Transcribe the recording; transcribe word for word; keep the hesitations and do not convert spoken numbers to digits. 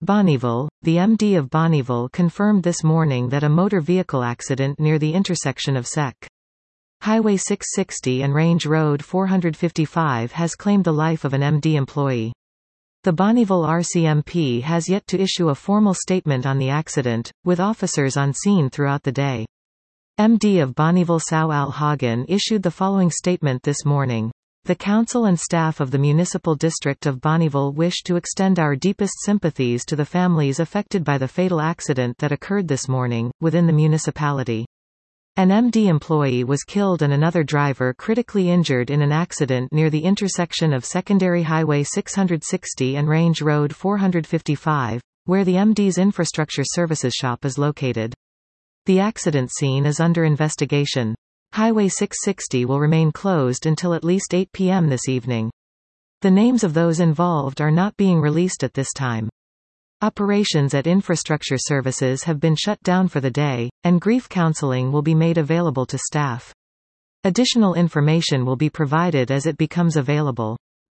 Bonnyville. The M D of Bonnyville confirmed this morning that a motor vehicle accident near the intersection of Sec. Highway six sixty and Range Road four fifty-five has claimed the life of an M D employee. The Bonnyville R C M P has yet to issue a formal statement on the accident, with officers on scene throughout the day. M D of Bonnyville Sal Al Hagan issued the following statement this morning. The council and staff of the Municipal District of Bonnyville wish to extend our deepest sympathies to the families affected by the fatal accident that occurred this morning, within the municipality. An M D employee was killed and another driver critically injured in an accident near the intersection of Secondary Highway six sixty and Range Road four fifty-five, where the M D's infrastructure services shop is located. The accident scene is under investigation. Highway six sixty will remain closed until at least eight p m this evening. The names of those involved are not being released at this time. Operations at infrastructure services have been shut down for the day, and grief counseling will be made available to staff. Additional information will be provided as it becomes available.